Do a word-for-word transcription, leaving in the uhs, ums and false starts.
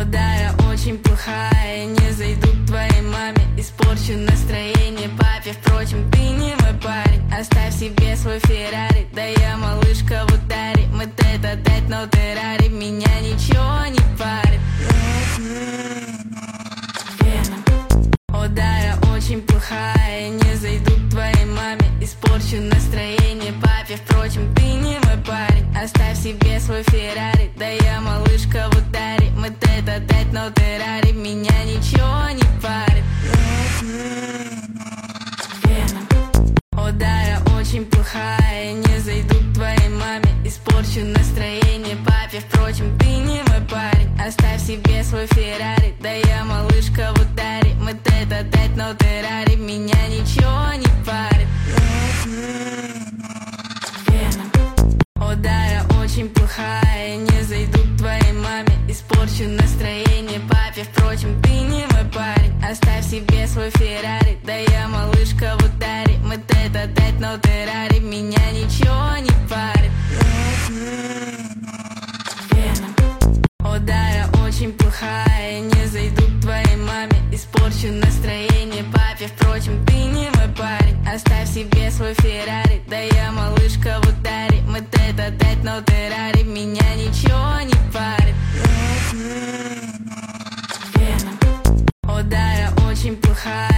да, я очень плохая, не зайду к твоей маме, испорчу настроение папе. Впрочем, ты не мой парень, оставь себе свой Феррари. Да я малышка в ударе, мы тет-а-тет, но террари, меня ничего не парит. О да, я очень плохая, не зайду к твоей маме, испорчу настроение папе. Впрочем, ты не мой парень, оставь себе свой Феррари. Да я малышка в ударе, мы тет-а-тет, но террари, меня ничего не парит. О да, я очень плохая, не зайду к твоей маме, испорчу настроение папе. Впрочем, ты не мой парень, оставь себе свой Феррари. Да я малышка в ударе, мы тет-а-тет, но террари, меня ничего не парит. О да, я очень плохая, не зайду к твоей маме, испорчу настроение папе. Впрочем, ты не мой парень, оставь себе свой Феррари. Да я малышка в ударе, мы тет-а-тет, но террари, меня ничего не парит. О да, я очень плохая, не зайду к твоей маме, испорчу настроение папе. Впрочем, ты не мой парень, оставь себе свой Феррари. Да я малышка в ударе, мы тет-а-тет, но террари, меня ничего не парит. О да, я очень плохая.